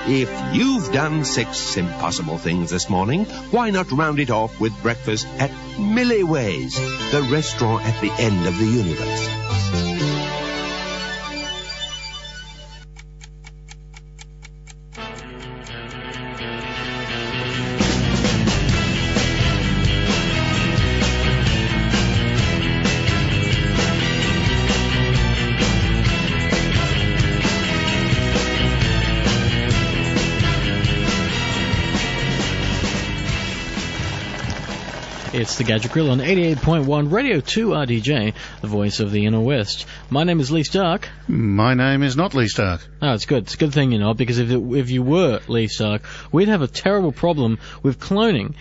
If you've done 6 impossible things this morning, why not round it off with breakfast at Millie Ways, the restaurant at the end of the universe? It's the Gadget Grill on 88.1 Radio 2 RDJ, the voice of the Inner West. My name is Lee Stark. My name is not Lee Stark. Oh, it's good. It's a good thing you're not, because if you were Lee Stark, we'd have a terrible problem with cloning.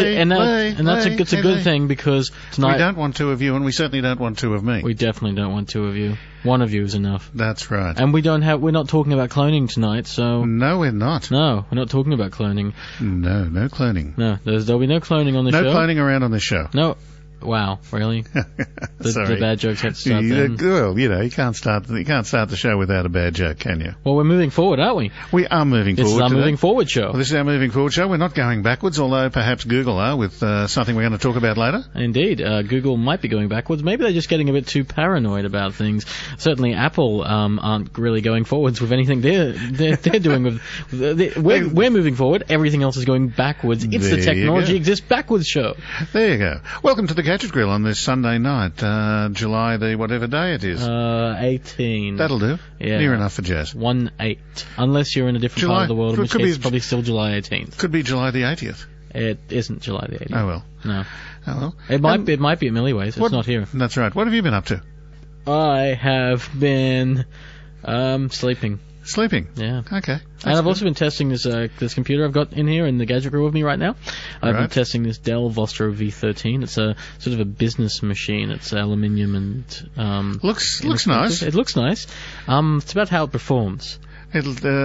It's a good thing, because tonight... We don't want 2 of you, and we certainly don't want 2 of me. We definitely don't want 2 of you. 1 of you is enough. That's right. And we're not talking about cloning tonight, so... No, we're not. No, we're not talking about cloning. No cloning. No, there'll be no cloning on the show. No cloning around on this show. No. Wow, really? Sorry. The bad jokes have to start then. Well, you can't start the show without a bad joke, can you? Well, we're moving forward, aren't we? We are moving forward. This is our moving forward show. Well, this is our moving forward show. We're not going backwards, although perhaps Google are, with something we're going to talk about later. Indeed. Google might be going backwards. Maybe they're just getting a bit too paranoid about things. Certainly Apple aren't really going forwards with anything they're doing. We're moving forward. Everything else is going backwards. It's the Technology Exists Backwards show. There you go. Welcome to the Gadget Grill on this Sunday night, July the whatever day it is. 18. That'll do. Yeah. Near enough for Jazz. 1/8. Unless you're in a different part of the world, in which case it's probably still July 18th. Could be July the 80th. It isn't July the 80th. Oh well. No. Oh well. It might be at Millie Ways. It's not here. That's right. What have you been up to? I have been sleeping. Sleeping? Yeah. Okay. And I've also been testing this computer I've got in here in the Gadget Grill with me right now. I've been testing this Dell Vostro V13. It's a sort of a business machine. It's aluminium and... looks nice. It looks nice. It's about how it performs. You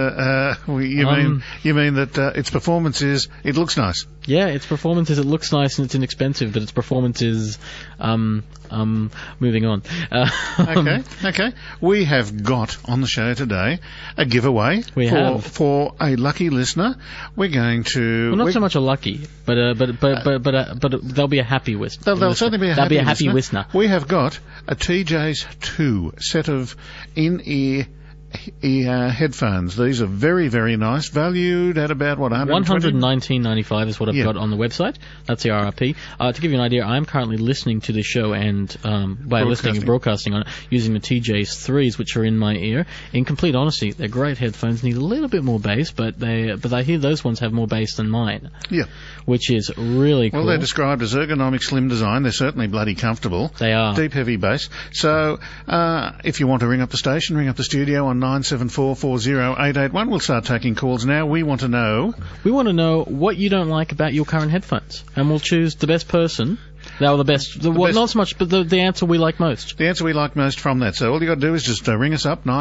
mean that its performance is it looks nice? Yeah, its performance is it looks nice and it's inexpensive, but its performance is moving on. Okay. We have got on the show today a giveaway for a lucky listener. We're going to not so much a lucky, but they'll be a happy listener. They'll certainly be a happy listener. We have got a TJ's 2 set of in-ear headphones. These are very, very nice, valued at about $119.95 is what I've got on the website. That's the RRP. To give you an idea, I'm currently listening to the show and by listening and broadcasting on it using the TJ's 3s, which are in my ear. In complete honesty, they're great headphones. Need a little bit more bass, but I hear those ones have more bass than mine. Yeah, which is really cool. Well, they're described as ergonomic, slim design. They're certainly bloody comfortable. They are deep, heavy bass. So, if you want to ring up the station, ring up the studio on 97440 We'll start taking calls now. We want to know what you don't like about your current headphones, and we'll choose the best person. The best. Not so much, but the answer we like most. The answer we like most from that. So all you got to do is just ring us up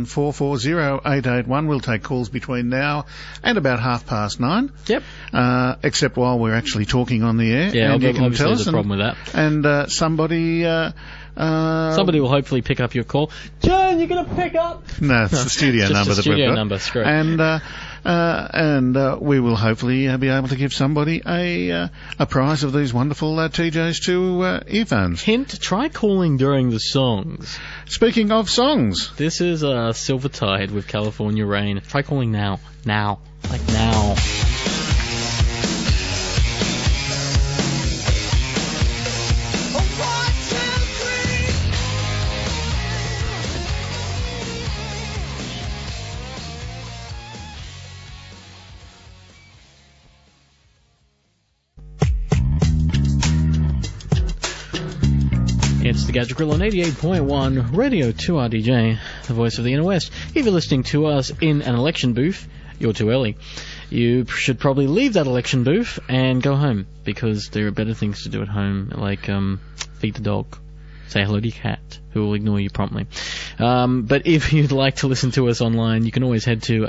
97440 We'll take calls between now and about 9:30. Yep. Except while we're actually talking on the air. Yeah, and you can tell us. There's a problem with that. And somebody will hopefully pick up your call. John, you're going to pick up? No, it's the studio number that we've got. Number, screw it. And we will hopefully be able to give somebody a prize of these wonderful TJ's 2 earphones. Hint, try calling during the songs. Speaking of songs. This is Silver Tide with California Rain. Try calling now. Now. Like now. It's the Gadget Grill on 88.1 Radio 2 RDJ, the voice of the Inner West. If you're listening to us in an election booth, you're too early. You should probably leave that election booth and go home, because there are better things to do at home, like feed the dog, say hello to your cat, who will ignore you promptly. But if you'd like to listen to us online, you can always head to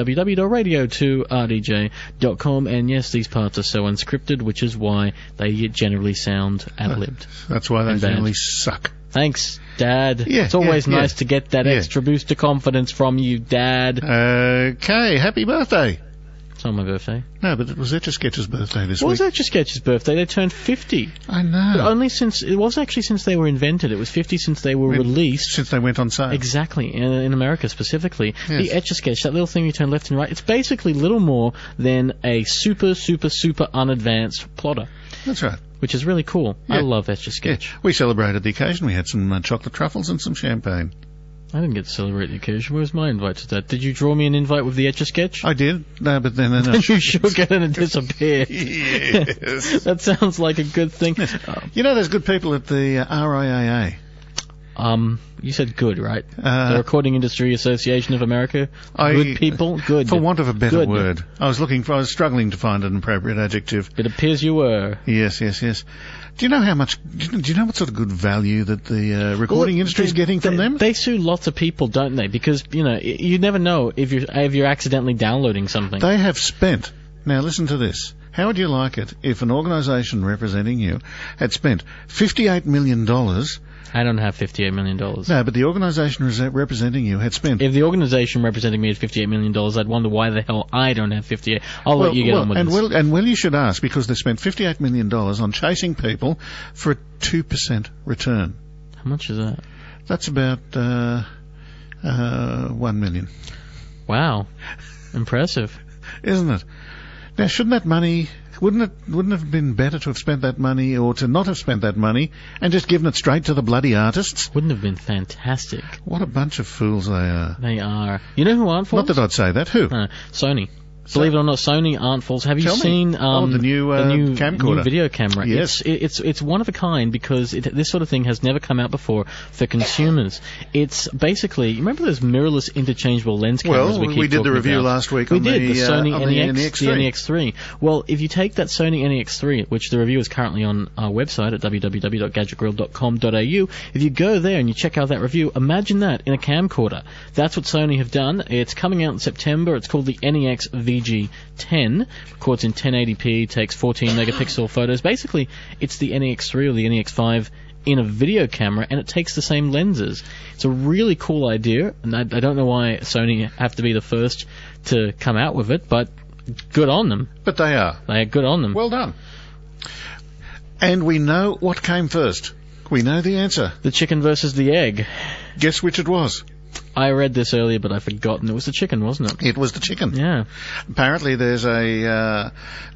www.radio2rdj.com. And yes, these parts are so unscripted, which is why they generally sound ad-libbed. That's why they generally suck. Thanks. Dad. Yeah, it's always yeah, nice to get that extra boost of confidence from you, Dad. Okay, happy birthday. It's not my birthday. No, but it was Etch-a-Sketch's birthday this What week. was Etch-a-Sketch's birthday? They turned 50. I know. But only since, it wasn't actually since they were invented, it was 50 since they were released. Since they went on sale. Exactly, in America specifically. Yes. The Etch-a-Sketch, that little thing you turn left and right, it's basically little more than a super, super, super unadvanced plotter. That's right. Which is really cool. Yeah. I love Etch-a-Sketch. Yeah. We celebrated the occasion. We had some chocolate truffles and some champagne. I didn't get to celebrate the occasion. Where's my invite to that? Did you draw me an invite with the Etch-a-Sketch? I did. No, but then... You shook it and it disappeared. Yes. That sounds like a good thing. You know there's good people at the RIAA? You said good, right? The Recording Industry Association of America? Good people? Good. For want of a better Good. word. I was struggling to find an appropriate adjective. It appears you were. Yes. Do you know how much, do you know what sort of good value that the recording industry is getting from them? They sue lots of people, don't they? Because, you never know if you're accidentally downloading something. They have spent, now listen to this, how would you like it if an organisation representing you had spent $58 million... I don't have $58 million. No, but the organisation representing you had spent... If the organisation representing me had $58 million, I'd wonder why the hell I don't have 58. I'll let you get on with this. And you should ask, because they spent $58 million on chasing people for a 2% return. How much is that? That's about $1 million. Wow. Impressive. Isn't it? Now, shouldn't that money... Wouldn't it have been better to have spent that money or to not have spent that money and just given it straight to the bloody artists? Wouldn't have been fantastic. What a bunch of fools they are. They are. You know who aren't fools? Not that I'd say that. Who? Sony. Believe it or not, Sony aren't fools. Have you seen the new camcorder? New video camera? Yes. It's one of a kind because this sort of thing has never come out before for consumers. It's basically, you remember those mirrorless interchangeable lens cameras we keep we did the review about? last week we on did, the Sony NEX, NEX3. the NEX3. Well, if you take that Sony NEX3, which the review is currently on our website at www.gadgetgrill.com.au, if you go there and you check out that review, imagine that in a camcorder. That's what Sony have done. It's coming out in September. It's called the NEX VG10. Records in 1080p, takes 14 megapixel photos. Basically, it's the NEX3 or the NEX5 in a video camera, and it takes the same lenses. It's a really cool idea, and I don't know why Sony have to be the first to come out with it, but good on them. But they are. They are good on them. Well done. And we know what came first. We know the answer. The chicken versus the egg. Guess which it was. I read this earlier, but I've forgotten. It was the chicken, wasn't it? It was the chicken. Yeah. Apparently, there's a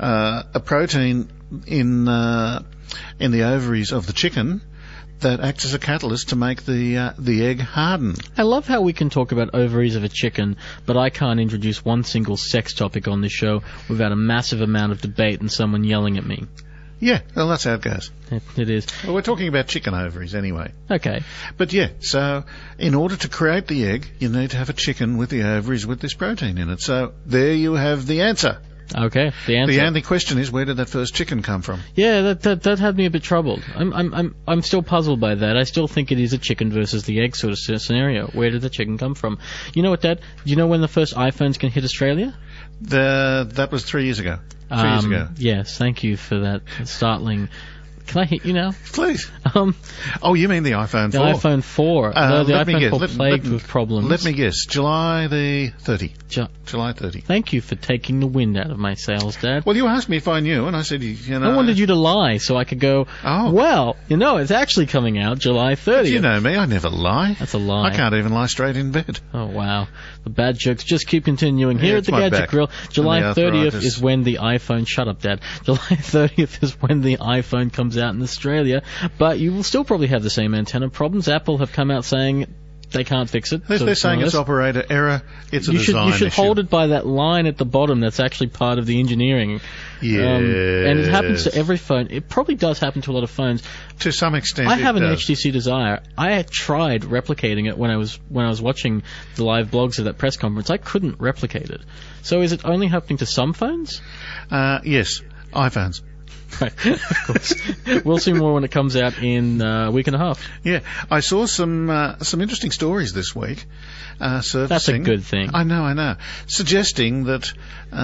protein in the ovaries of the chicken that acts as a catalyst to make the egg harden. I love how we can talk about ovaries of a chicken, but I can't introduce one single sex topic on this show without a massive amount of debate and someone yelling at me. Yeah, well, that's how it goes. It is. Well, we're talking about chicken ovaries anyway. Okay. But yeah, so in order to create the egg, you need to have a chicken with the ovaries with this protein in it. So there you have the answer. Okay, the answer. The only question is, where did that first chicken come from? Yeah, that had me a bit troubled. I'm still puzzled by that. I still think it is a chicken versus the egg sort of scenario. Where did the chicken come from? You know what, Dad? Do you know when the first iPhones can hit Australia? That was 3 years ago. 3 years ago. Yes, thank you for that startling. Can I hit you now? Please. Oh, you mean the iPhone 4? The iPhone 4. No, the iPhone 4 plagued with problems. Let me guess. July the 30. July 30. Thank you for taking the wind out of my sails, Dad. Well, you asked me if I knew, and I said, you know... I wanted you to lie so I could go, well, it's actually coming out July 30th. But you know me, I never lie. That's a lie. I can't even lie straight in bed. Oh, wow. The bad jokes just keep continuing. Here at the Gadget Grill, July 30th is when the iPhone... Shut up, Dad. July 30th is when the iPhone comes out in Australia, but you will still probably have the same antenna problems. Apple have come out saying they can't fix it. They're saying it's operator error. It's a design issue. You should hold it by that line at the bottom. That's actually part of the engineering. Yes. And it happens to every phone. It probably does happen to a lot of phones. To some extent, I have an HTC Desire. I had tried replicating it when I was watching the live blogs of that press conference. I couldn't replicate it. So is it only happening to some phones? Yes, iPhones. Right, of course. We'll see more when it comes out in a week and a half. Yeah, I saw some interesting stories this week. Surfacing. That's a good thing. I know. Suggesting that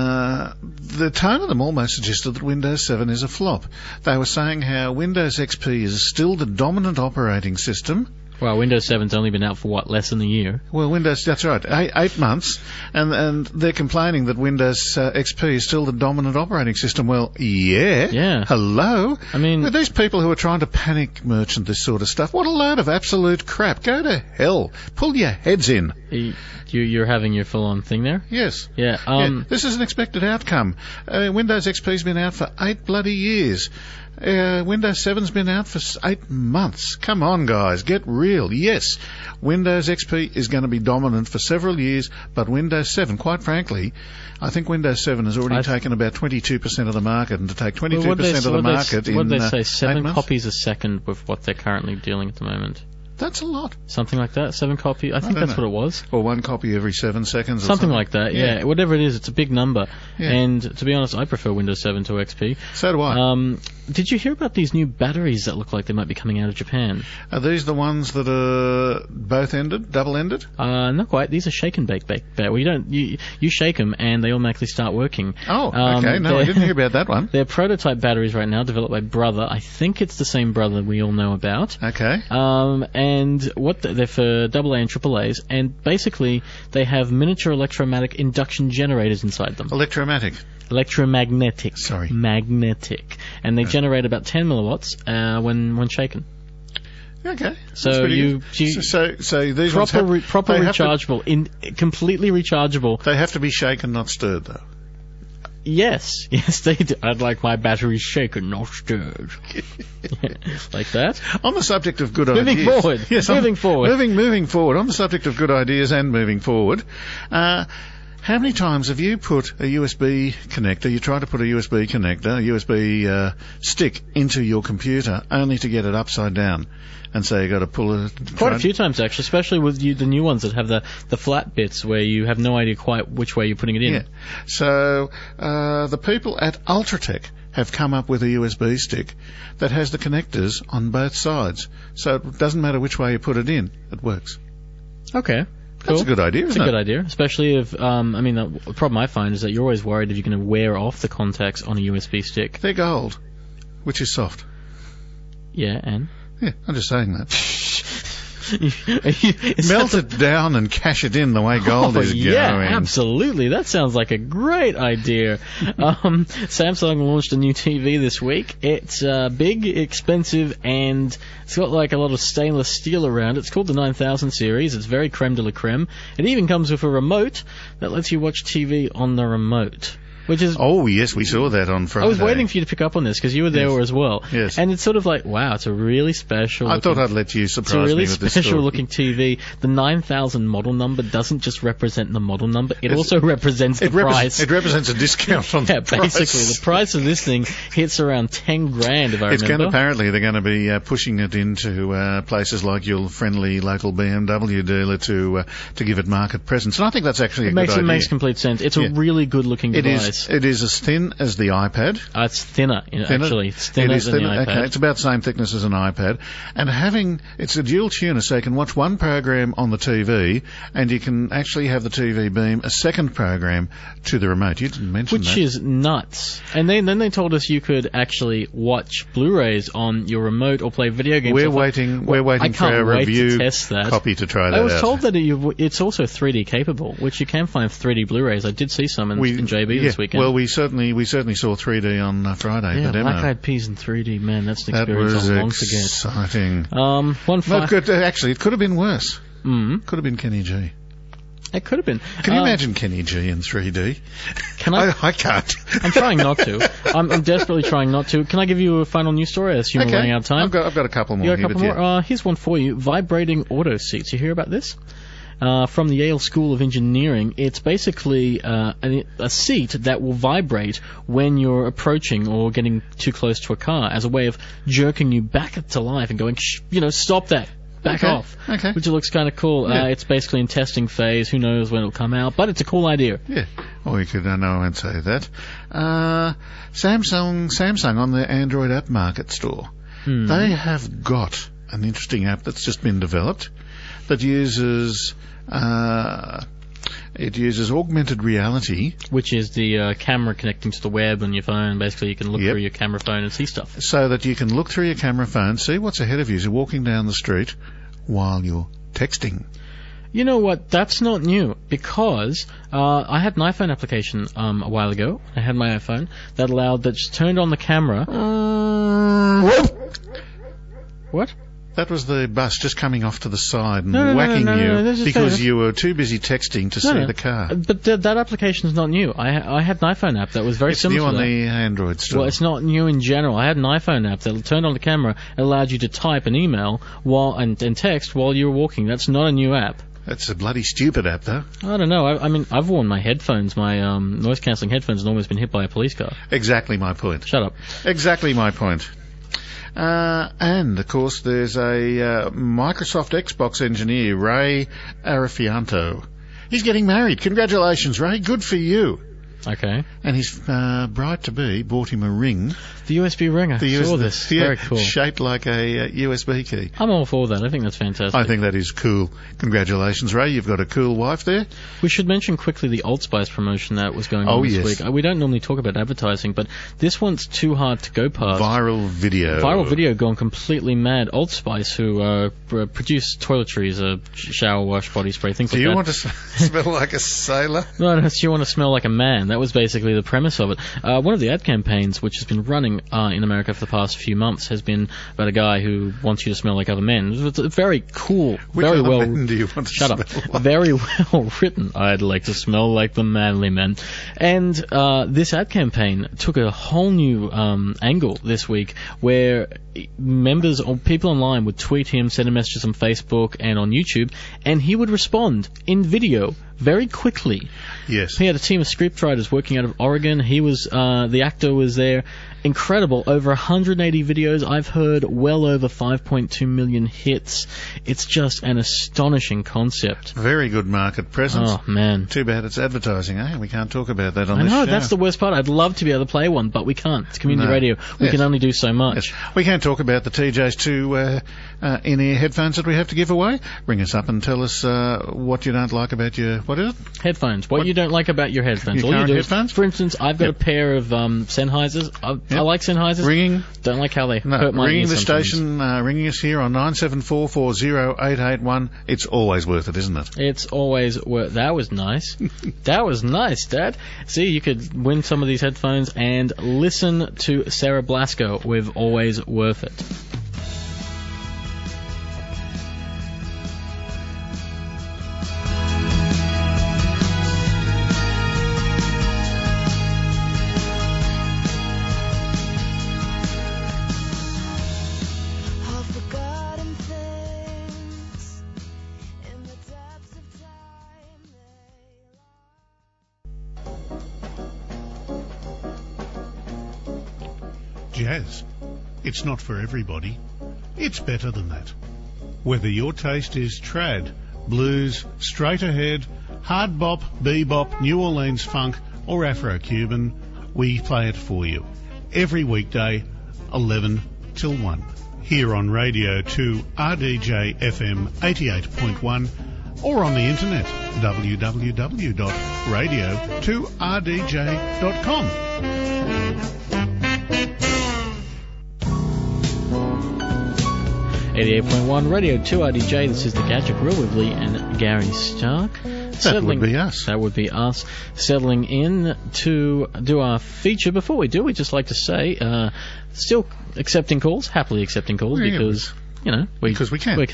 the tone of them almost suggested that Windows 7 is a flop. They were saying how Windows XP is still the dominant operating system, Well, Windows 7's only been out for, what, less than a year? Well, that's right, 8 months, and they're complaining that Windows XP is still the dominant operating system. Well, yeah. Hello? I mean... With these people who are trying to panic merchant this sort of stuff, what a load of absolute crap. Go to hell. Pull your heads in. You're having your full-on thing there? Yes. Yeah. This is an expected outcome. Windows XP's been out for 8 bloody years. Windows 7's been out for 8 months. Come on, guys, get real. Yes, Windows XP is going to be dominant for several years, but Windows 7, quite frankly, I think Windows 7 has already taken about 22% of the market, and to take 22% of the market in 8 months... What did they say, 7 copies a second with what they're currently dealing at the moment? That's a lot. Something like that, 7 copies. I think that's what it was. Or 1 copy every 7 seconds. Something like that, yeah. Whatever it is, it's a big number. Yeah. And to be honest, I prefer Windows 7 to XP. So do I. Did you hear about these new batteries that look like they might be coming out of Japan? Are these the ones that are both-ended, double-ended? Not quite. These are shake and bake. Well, you shake them and they automatically start working. Oh, okay. No, I didn't hear about that one. They're prototype batteries right now, developed by Brother. I think it's the same Brother we all know about. Okay. And they're for AA and AAAs, and basically they have miniature electromagnetic induction generators inside them. Electromagnetic. Sorry. Magnetic. And they generate about 10 milliwatts when shaken. Okay. So these ones proper rechargeable, completely rechargeable. They have to be shaken, not stirred, though. Yes, they do. I'd like my batteries shaken, not stirred. Like that. On the subject of good ideas. Moving forward. Moving forward. On the subject of good ideas and moving forward. How many times have you put a USB connector, you try to put a USB connector, a USB stick into your computer only to get it upside down? And so you got to pull it. Quite a few times, actually, especially with the new ones that have the flat bits where you have no idea quite which way you're putting it in. Yeah. So the people at Ultratech have come up with a USB stick that has the connectors on both sides. So it doesn't matter which way you put it in, it works. Okay. Cool. That's a good idea, isn't it? It's a good idea, especially if, the problem I find is that you're always worried if you're going to wear off the contacts on a USB stick. They're gold, which is soft. Yeah, and? Yeah, I'm just saying that. Melt it down and cash it in the way gold is going. Yeah, absolutely. That sounds like a great idea. Samsung launched a new TV this week. It's big, expensive, and it's got like a lot of stainless steel around it. It's called the 9000 series. It's very creme de la creme. It even comes with a remote that lets you watch TV on the remote. Which is, oh, yes, we saw that on Friday. I was waiting for you to pick up on this because you were there as well. Yes. And it's sort of like, wow, it's a really special... I thought I'd let you surprise me with this It's a really special-looking TV. The 9000 model number doesn't just represent the model number. It also represents the price. It represents a discount on the price. Basically. The price of this thing hits around 10 grand, if I remember. Apparently, they're going to be pushing it into places like your friendly local BMW dealer to give it market presence. And I think that's actually a good idea. It makes complete sense. It's a really good-looking device. It is as thin as the iPad. It's thinner, actually. It's thinner than the iPad. Okay, it's about the same thickness as an iPad. And it's a dual tuner, so you can watch one program on the TV, and you can actually have the TV beam a second program to the remote. You didn't mention that. Which is nuts. And then they told us you could actually watch Blu-rays on your remote or play video games. We're waiting for our review copy to try that out. I was told that it's also 3D capable, which you can find 3D Blu-rays. I did see some in JB this weekend. Well, we certainly saw 3D on Friday. Yeah, Black Eyed Peas in 3D, man, that's an experience I long to get. Exciting. Actually, it could have been worse. Could have been Kenny G. It could have been. Can you imagine Kenny G in 3D? Can I? I can't. I'm trying not to. I'm desperately trying not to. Can I give you a final news story? I assume we're running out of time. I've got a couple more. You got a couple more? Here's one for you. Vibrating auto seats. You hear about this? From the Yale School of Engineering. It's basically a seat that will vibrate when you're approaching or getting too close to a car as a way of jerking you back to life and going, stop that. Back off. Okay. Which looks kind of cool. Yeah. It's basically in testing phase. Who knows when it'll come out, but it's a cool idea. Yeah. Or you could, I won't say that. Samsung on the Android app market store. They have got an interesting app that's just been developed that uses augmented reality, which is the camera connecting to the web on your phone. Basically, you can look through your camera phone and see stuff. So that you can look through your camera phone, see what's ahead of you. So you're walking down the street, while you're texting. You know what? That's not new, because I had an iPhone application a while ago. I had my iPhone that just turned on the camera. What? That was the bus just coming off to the side and No, whacking you because fair. you were too busy texting to see the car. But that application is not new. I had an iPhone app that was very similar to that. It's new on the Android store. Well, it's not new in general. I had an iPhone app that turned on the camera and allowed you to type an email and text while you were walking. That's not a new app. That's a bloody stupid app, though. I don't know. I mean, I've worn my headphones, my noise-cancelling headphones, and almost been hit by a police car. Exactly my point. Shut up. Exactly my point. And, of course, there's a Microsoft Xbox engineer, Ray Arafianto. He's getting married. Congratulations, Ray. Good for you. Okay. And his bride-to-be bought him a ring. The USB ring. I saw this. Yeah, very cool. Shaped like a USB key. I'm all for that. I think that's fantastic. I think that is cool. Congratulations, Ray. You've got a cool wife there. We should mention quickly the Old Spice promotion that was going on this week. We don't normally talk about advertising, but this one's too hard to go past. Viral video gone completely mad. Old Spice, who produce toiletries, shower wash, body spray, things like that. Do you want to smell like a sailor? No, do you want to smell like a man? That was basically the premise of it. One of the ad campaigns, which has been running in America for the past few months, has been about a guy who wants you to smell like other men. It's very cool, very well. Men do you want to Shut up. smell like? Very well written. I'd like to smell like the manly men. And this ad campaign took a whole new angle this week, where members or people online would tweet him, send him messages on Facebook and on YouTube, and he would respond in video very quickly. Yes. He had a team of scriptwriters working out of Oregon. He was the actor was there. Incredible. Over 180 videos. I've heard well over 5.2 million hits. It's just an astonishing concept. Very good market presence. Oh, man. Too bad it's advertising, eh? We can't talk about that on this show. I know, that's the worst part. I'd love to be able to play one, but we can't. It's community radio. We can only do so much. Yes. We can't talk about the TJ's 2 in-ear headphones that we have to give away. Ring us up and tell us what you don't like about your... What is it? Headphones. What you don't like about your headphones. Your current headphones? For instance, I've got a pair of Sennheisers. I like Sennheisers. Ringing. Don't like how they hurt my ringing ears the sometimes. station, ringing us here on 974408881. It's always worth it, isn't it? It's always worth. That was nice. That was nice, Dad. See, you could win some of these headphones and listen to Sarah Blasco with Always Worth It. Jazz. It's not for everybody. It's better than that. Whether your taste is trad, blues, straight ahead, hard bop, bebop, New Orleans funk, or Afro-Cuban, we play it for you. Every weekday, 11 till 1. Here on Radio 2 RDJ FM 88.1 or on the internet, www.radio2rdj.com. 88.1 Radio 2 RDJ. This is the Gadget Grill with Lee and Gary Stark. That would be us. That would be us. Settling in to do our feature. Before we do, we'd just like to say, still accepting calls, happily accepting calls, because... You know, because we can.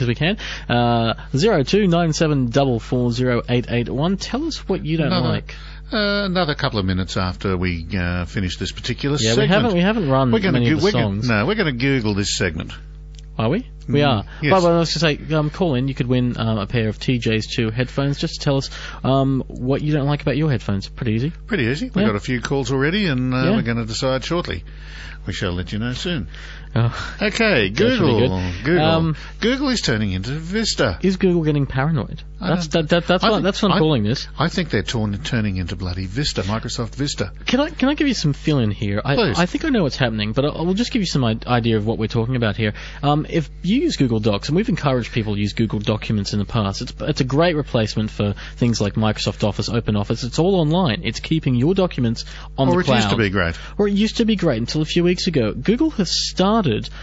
0297440881. Tell us what you don't like. Another couple of minutes after we finish this particular segment. We haven't run many of the songs. We're going to Google this segment. Are we? We are. Yes. But I was going to say, call in. You could win a pair of TJ's 2 headphones. Just to tell us what you don't like about your headphones. Pretty easy. Pretty easy. We've got a few calls already, and we're going to decide shortly. We shall let you know soon. Oh, okay, Google. Really good. Google is turning into Vista. Is Google getting paranoid? That's what I'm calling this. I think they're turning into bloody Vista, Microsoft Vista. Can I give you some fill-in here? Please. I think I know what's happening, but I will just give you some idea of what we're talking about here. If you use Google Docs, and we've encouraged people to use Google Documents in the past, it's a great replacement for things like Microsoft Office, OpenOffice. It's all online. It's keeping your documents on the cloud. Or it used to be great. Or it used to be great until a few weeks ago. Google has started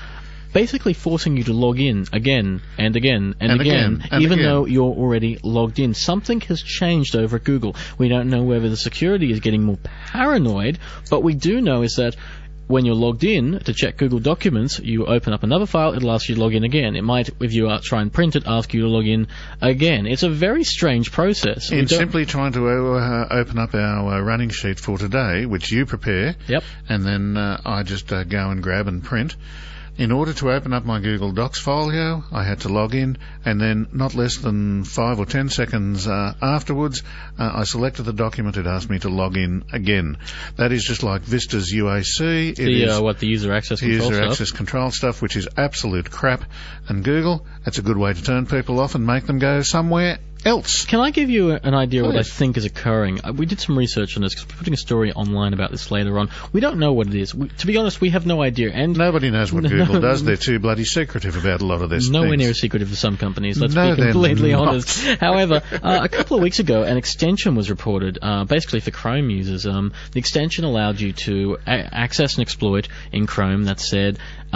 basically forcing you to log in again and again and again, even though you're already logged in. Something has changed over at Google. We don't know whether the security is getting more paranoid, but we do know is that when you're logged in to check Google Documents, you open up another file, it'll ask you to log in again. It might, if you try and print it, ask you to log in again. It's a very strange process. In simply trying to open up our running sheet for today, which you prepare, Yep. and then I just go and grab and print. In order to open up my Google Docs folio, I had to log in, and then not less than 5 or 10 seconds afterwards, I selected the document. It asked me to log in again. That is just like Vista's UAC. The user access control stuff. Access control stuff, which is absolute crap. And Google, that's a good way to turn people off and make them go somewhere else. Can I give you an idea of what I Please. think is occurring? We did some research on this because we're putting a story online about this later on. We don't know what it is. To be honest, we have no idea. And Nobody knows what Google does. They're too bloody secretive about a lot of this. nowhere near as secretive as some companies, let's No, be they're completely not. honest. However, a couple of weeks ago, an extension was reported, basically for Chrome users. The extension allowed you to access and exploit in Chrome that said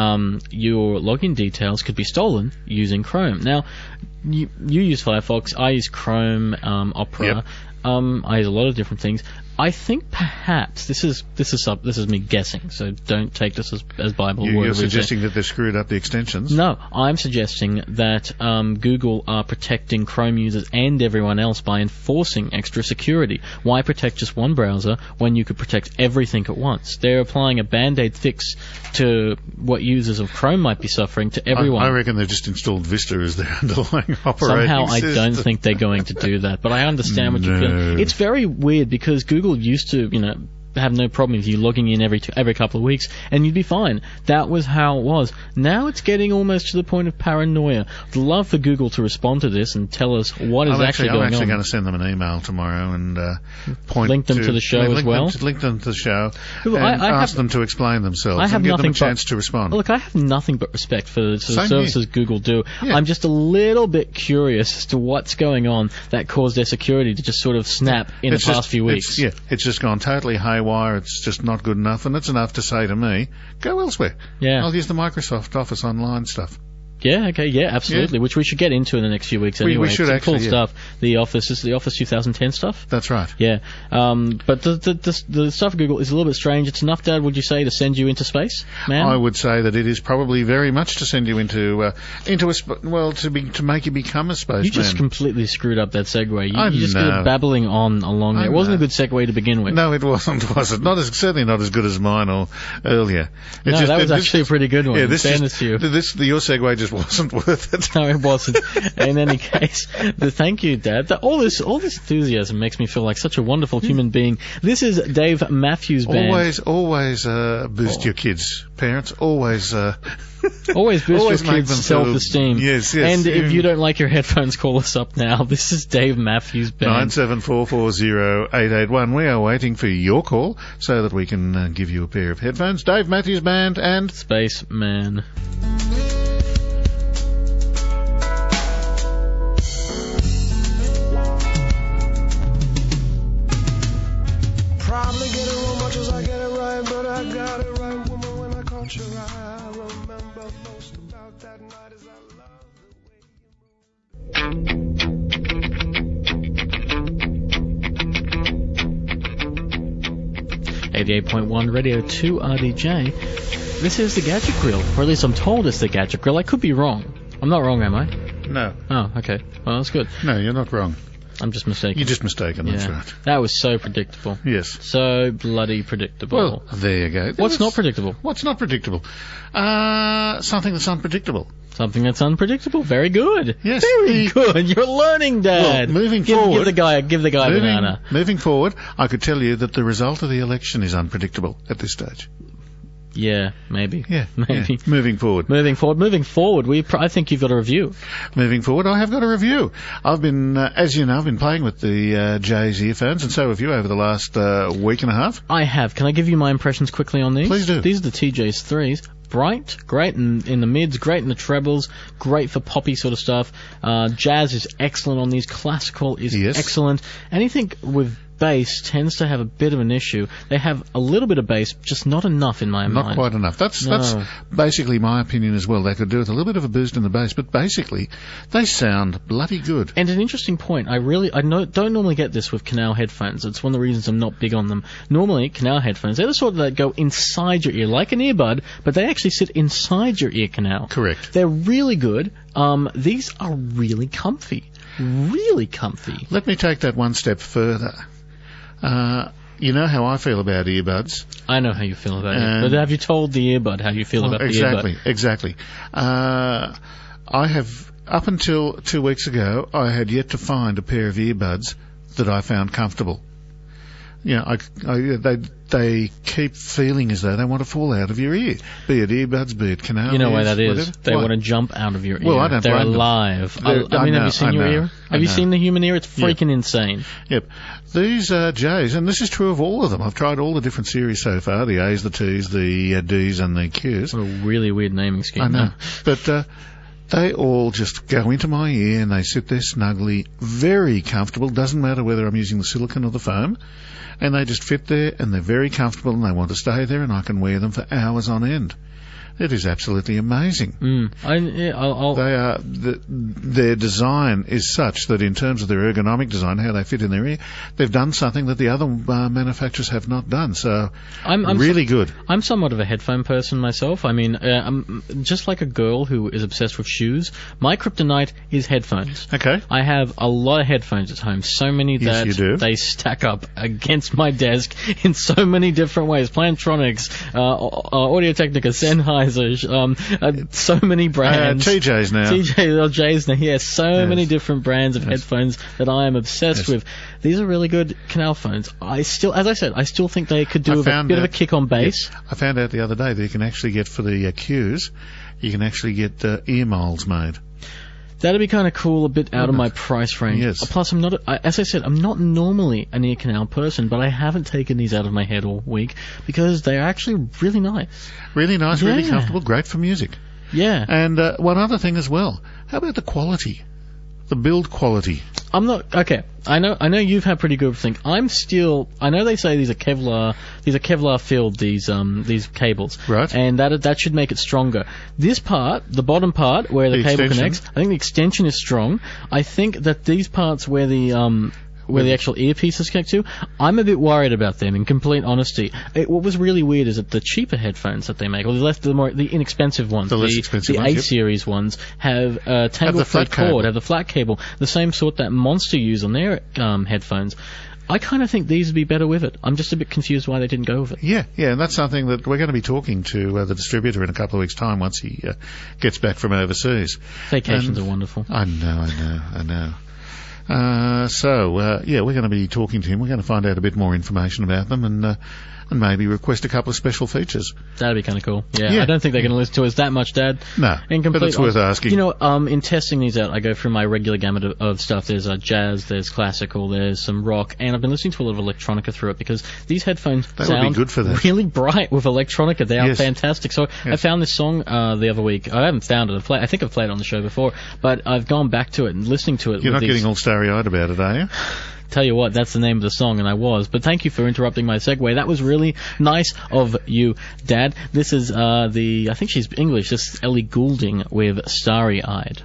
your login details could be stolen using Chrome. Now, you use Firefox, I use Chrome, Opera, Yep. I use a lot of different things. I think perhaps this is me guessing, so don't take this as Bible word. You're suggesting that they've screwed up the extensions? No, I'm suggesting that Google are protecting Chrome users and everyone else by enforcing extra security. Why protect just one browser when you could protect everything at once? They're applying a band-aid fix to what users of Chrome might be suffering to everyone. I reckon they've just installed Vista as their underlying operating Somehow I system. don't think they're going to do that, but I understand what you're feeling. It's very weird because Google used to, have no problem with you logging in every couple of weeks, and you'd be fine. That was how it was. Now it's getting almost to the point of paranoia. I'd love for Google to respond to this and tell us what is actually going on. I'm actually going to send them an email tomorrow and Link them to the show as well? Link them to the show Look, and I ask them to explain themselves I have and give them a nothing chance to respond. Look, I have nothing but respect for the Same services Google do. Yeah. I'm just a little bit curious as to what's going on that caused their security to just sort of snap in the past few weeks. It's just gone totally haywire. It's just not good enough, and it's enough to say to me, go elsewhere. Yeah. I'll use the Microsoft Office Online stuff. Yeah, okay, yeah, absolutely. Yeah. Which we should get into in the next few weeks anyway. We should Some actually, cool stuff. The Office is the Office 2010 stuff. That's right. Yeah, but the stuff of Google is a little bit strange. It's enough, Dad, would you say, to send you into space, man? I would say that it is probably very much to send you into to make you become a spaceman. You just completely screwed up that segue. I You just know. got babbling on along there. It wasn't a good segue to begin with. No, it wasn't. Was it? Certainly not as good as mine or earlier. That was actually a pretty good one. Yeah, in fairness to you. Your segue just wasn't worth it. No, it wasn't. In any case, thank you, Dad. All this enthusiasm makes me feel like such a wonderful human being. This is Dave Matthews Band. Always boost your kids, parents. Always Always boost always your make kids' them feel- self-esteem. Yes. And if you don't like your headphones, call us up now. This is Dave Matthews Band. 97440881. We are waiting for your call so that we can give you a pair of headphones. Dave Matthews Band and Spaceman. Probably get it wrong much as I get it right, but I got it right, woman, when I caught your eye. I remember most about that night as I loved the way you moved. 88.1 Radio 2 RDJ. This is the Gadget Grill, or at least I'm told it's the Gadget Grill. I could be wrong. I'm not wrong, am I? no, Oh, okay. Well, that's good. no, you're not wrong. I'm just mistaken. You're just mistaken. That's Yeah. right. That was so predictable. Yes. So bloody predictable. Well, there you go. What's not predictable? What's not predictable? Something that's unpredictable. Something that's unpredictable. Very good. Yes. Very good. You're learning, Dad. Well, moving give forward- the guy a banana. Moving forward, I could tell you that the result of the election is unpredictable at this stage. Yeah, maybe. Yeah. Maybe. Yeah. Moving forward. Moving forward, I think you've got a review. Moving forward, I have got a review. I've been, as you know, I've been playing with the Jay's earphones, and so have you over the last week and a half. I have. Can I give you my impressions quickly on these? Please do. These are the TJ's 3s. Bright, great in the mids, great in the trebles, great for poppy sort of stuff. Jazz is excellent on these. Classical is Yes. excellent. Anything with bass tends to have a bit of an issue. They have a little bit of bass, just not enough in my mind. Not quite enough. That's basically my opinion as well. They could do with a little bit of a boost in the bass, but basically they sound bloody good. And an interesting point, don't normally get this with canal headphones. It's one of the reasons I'm not big on them. Normally, canal headphones, they're the sort that go inside your ear, like an earbud, but they actually sit inside your ear canal. Correct. They're really good. These are really comfy. Really comfy. Let me take that one step further. You know how I feel about earbuds. I know how you feel about it. But have you told the earbud how you feel about the earbud? Exactly. I have, up until 2 weeks ago, I had yet to find a pair of earbuds that I found comfortable. You know, they keep feeling as though they want to fall out of your ear. Be it earbuds, be it canal ears. You know why that is? Whatever. They want to jump out of your ear. Well, I don't They're blame them. alive. Have you seen your ear? Have you seen the human ear? It's freaking insane. Yep. These J's, and this is true of all of them. I've tried all the different series so far, the A's, the T's, the D's and the Q's. What a really weird naming scheme. I know. But they all just go into my ear and they sit there snugly, very comfortable. Doesn't matter whether I'm using the silicone or the foam. And they just fit there and they're very comfortable and they want to stay there and I can wear them for hours on end. It is absolutely amazing. Their design is such that in terms of their ergonomic design, how they fit in their ear, they've done something that the other manufacturers have not done. So, I'm really good. I'm somewhat of a headphone person myself. I mean, I'm just like a girl who is obsessed with shoes. My kryptonite is headphones. Okay. I have a lot of headphones at home. So many that you do. They stack up against my desk in so many different ways. Plantronics, Audio-Technica, Sennheiser, so many brands. TJ's now. TJ's now, yes. So many different brands of headphones that I am obsessed with. These are really good canal phones. As I said, I still think they could do a bit of a kick on bass. Yeah, I found out the other day that you can actually get for the Qs, you can actually get ear molds made. That'd be kind of cool, a bit out of my price range. Yes. Plus, as I said, I'm not normally an ear canal person, but I haven't taken these out of my head all week because they're actually really nice. Really nice, really comfortable, great for music. Yeah. And one other thing as well. How about the quality? The build quality. I'm not okay. I know you've had pretty good thing. I know they say these are Kevlar filled, these cables. Right. And that should make it stronger. This part, the bottom part where the cable connects, I think the extension is strong. I think that these parts where the actual earpieces connect to, I'm a bit worried about them, in complete honesty. What was really weird is that the cheaper headphones that they make, or the inexpensive ones, the A-series ones, have tangle-free cord, have the flat cable, the same sort that Monster use on their headphones. I kind of think these would be better with it. I'm just a bit confused why they didn't go with it. Yeah, and that's something that we're going to be talking to the distributor in a couple of weeks' time once he gets back from overseas. Vacations are wonderful. I know. We're going to be talking to him. We're going to find out a bit more information about them and maybe request a couple of special features. That'd be kind of cool. Yeah. I don't think they're going to listen to us that much, Dad. No, but it's worth asking. You know, in testing these out, I go through my regular gamut of stuff. There's jazz, there's classical, there's some rock, and I've been listening to a lot of electronica through it because these headphones sound good for that. Really bright with electronica. They are fantastic. So I found this song the other week. I haven't found it. I think I've played it on the show before, but I've gone back to it and listening to it. You're not getting all starry-eyed about it, are you? Tell you what, that's the name of the song, and I was. But thank you for interrupting my segue. That was really nice of you, Dad. This is I think she's English, this is Ellie Goulding with Starry Eyed.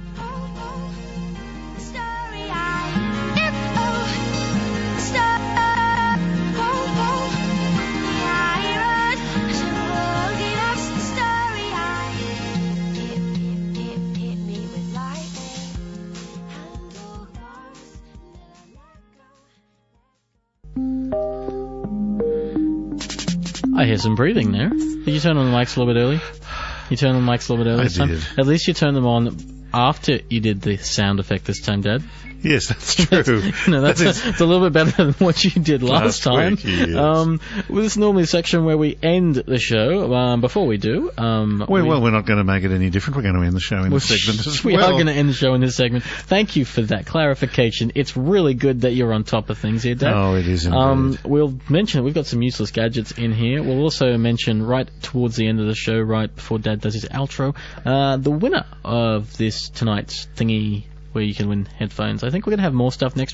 I hear some breathing there. Did you turn on the mics a little bit early? You turned on the mics a little bit early this time? Did. At least you turned them on after you did the sound effect this time, Dad. Yes, that's true. It's a little bit better than what you did last time. Week, yes. Well, this is normally a section where we end the show. Before we do... we're not going to make it any different. We're going to end the show in this segment as well. We are going to end the show in this segment. Thank you for that clarification. It's really good that you're on top of things here, Dad. Oh, it is indeed. We'll mention we've got some useless gadgets in here. We'll also mention right towards the end of the show, right before Dad does his outro, the winner of this tonight's thingy where you can win headphones. I think we're going to have more stuff next week.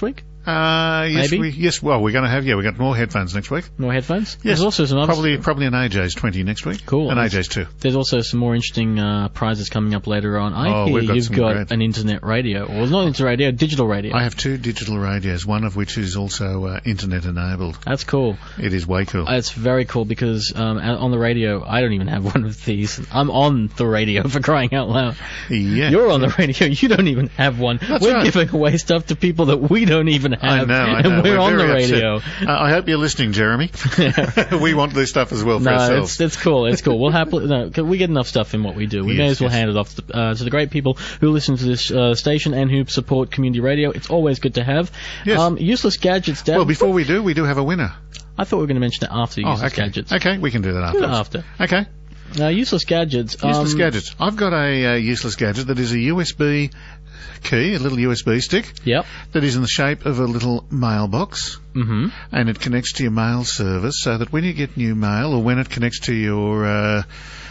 Yes, Maybe? well, we're going to have, we got more headphones next week. More headphones? Yes. There's also some other Probably an AJ's 20 next week. Cool. An AJ's 2. There's also some more interesting prizes coming up later on. I hear we've got you've some got great- an internet radio, or not internet radio, digital radio. I have 2 digital radios, one of which is also internet enabled. That's cool. It is way cool. It's very cool because on the radio, I don't even have one of these. I'm on the radio, for crying out loud. Yeah. You're on the radio, you don't even have one. That's We're right. giving away stuff to people that we don't even have. I know. And we're on the very radio. upset. I hope you're listening, Jeremy. We want this stuff as well for No, ourselves. it's cool. It's cool. We'll happily. No, 'cause we get enough stuff in what we do. We may Yes, as well yes. hand it off to the great people who listen to this station and who support community radio. It's always good to have. Yes. Useless gadgets, Dad. Well, before we do have a winner. I thought we were going to mention that after useless okay. gadgets. Okay, we can do that Do it after. after. Okay. Useless gadgets. Useless gadgets. I've got a useless gadget that is a USB key, a little USB stick, Yep. that is in the shape of a little mailbox, Mm-hmm. and it connects to your mail service so that when you get new mail or when it connects to your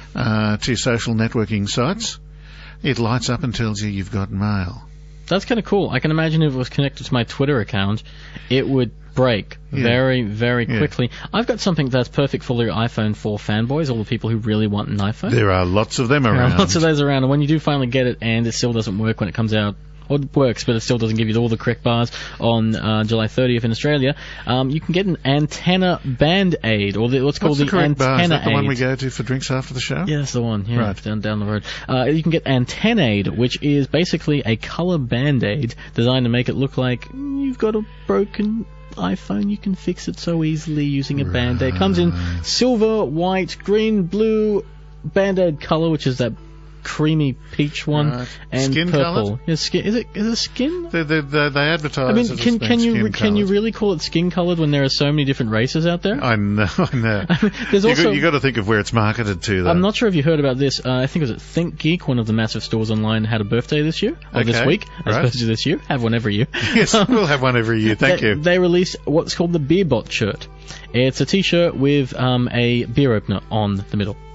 social networking sites, it lights up and tells you you've got mail. That's kind of cool. I can imagine if it was connected to my Twitter account, it would break very, very quickly. I've got something that's perfect for your iPhone 4 fanboys, all the people who really want an iPhone. There are lots of them There around. are lots of those around, and when you do finally get it and it still doesn't work when it comes out, or it works, but it still doesn't give you all the correct bars on July 30th in Australia, you can get an antenna band-aid, or what's called the the correct bar? Is antenna that the one we aid. go to for drinks after the show? Yeah, that's the one. Yeah, Right. down the road. You can get Antennaid, which is basically a color band-aid designed to make it look like you've got a broken iPhone. You can fix it so easily using a band-aid. Comes in silver, white, green, blue, band-aid color, which is that creamy peach one, Right. and Skin purple. coloured? Yeah, skin. Is it skin? They advertise. I mean, as can you skin-coloured. really call it skin colored when there are so many different races out there? I know. There's also. You got to think of where it's marketed to, though. I'm not sure if you heard about this. I think it was at ThinkGeek, one of the massive stores online, had a birthday this year, or this Okay, week, as right. opposed to this year. Have one every year. Yes, we'll have one every year. Thank you. They released what's called the Beerbot shirt. It's a t-shirt with a beer opener on the middle.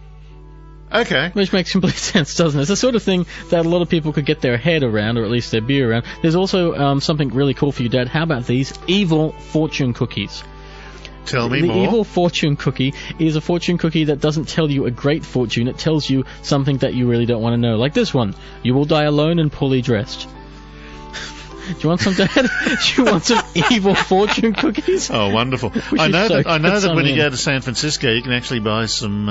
Okay. Which makes complete sense, doesn't it? It's the sort of thing that a lot of people could get their head around, or at least their beer around. There's also something really cool for you, Dad. How about these evil fortune cookies? Tell me The more. evil fortune cookie is a fortune cookie that doesn't tell you a great fortune. It tells you something that you really don't want to know. Like this one. You will die alone and poorly dressed. Do you want some, Dad? Do you want some evil fortune cookies? Oh, wonderful! We I should know so that get when some you in. go to San Francisco, you can actually buy some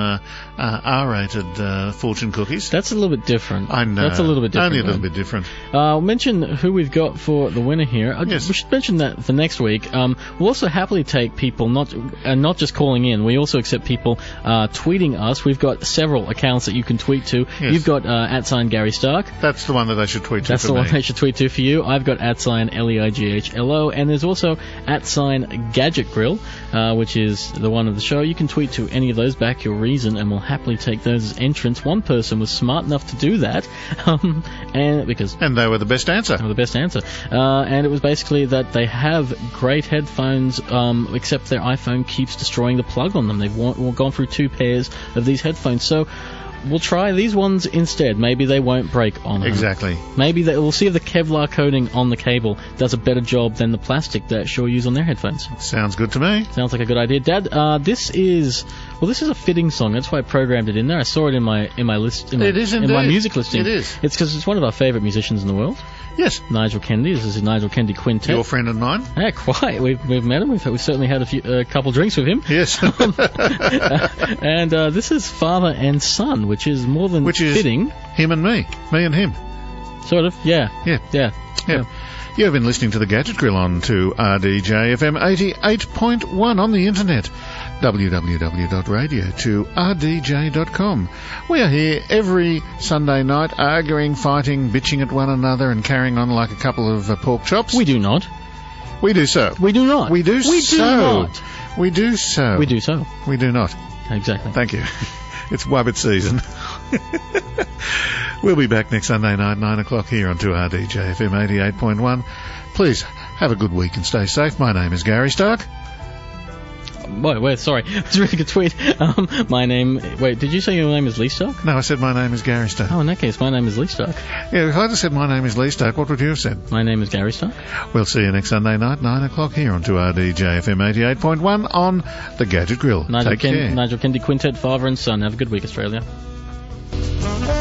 R-rated fortune cookies. That's a little bit different. I know. That's a little bit different. Only a little though. bit different. I'll mention who we've got for the winner here. Yes. We should mention that for next week. We'll also happily take people not just calling in. We also accept people tweeting us. We've got several accounts that you can tweet to. Yes. You've got @Gary Stark. That's the one that I should tweet to That's for the me. one they should tweet to for you. I've got @LeighLo, and there's also @Gadget Grill, which is the one of the show. You can tweet to any of those, back your reason, and we'll happily take those as entrants. One person was smart enough to do that, and because And they were the best answer. the best answer. And it was basically that they have great headphones, except their iPhone keeps destroying the plug on them. They've gone through 2 pairs of these headphones. So we'll try these ones instead. Maybe they won't break on them. Exactly. Maybe we'll see if the Kevlar coating on the cable does a better job than the plastic that Shure use on their headphones. Sounds good to me. Sounds like a good idea, Dad. This is a fitting song. That's why I programmed it in there. I saw it in my list. It is in my indeed. music listing. It is. It's because it's one of our favourite musicians in the world, Yes. Nigel Kennedy. This is the Nigel Kennedy Quintet. Your friend and mine. Yeah, quite. We've met him. We've certainly had a couple drinks with him. Yes. And this is Father and Son, which is more than Which is fitting. Him and me. Me and him. Sort of. Yeah. Yeah. Yeah. Yeah. You have been listening to the Gadget Grill on to RDJFM 88.1 on the internet. www.radio2rdj.com. We are here every Sunday night arguing, fighting, bitching at one another and carrying on like a couple of pork chops. We do not. We do so. We do not. We do We so. do not. We do so. We do so. We do not. Exactly. Thank you. It's Wubbit season. We'll be back next Sunday night, 9 o'clock here on 2RDJFM 88.1. Please have a good week and stay safe. My name is Gary Stark. Wait, sorry. It's a really good tweet. My name... Wait, did you say your name is Lee Stark? No, I said my name is Gary Stark. Oh, in that case, my name is Lee Stark. Yeah, if I just said my name is Lee Stark, what would you have said? My name is Gary Stark. We'll see you next Sunday night, 9 o'clock here on 2RDJ FM 88.1 on The Gadget Grill. Take care. Nigel Kendi Quintet, father and son. Have a good week, Australia.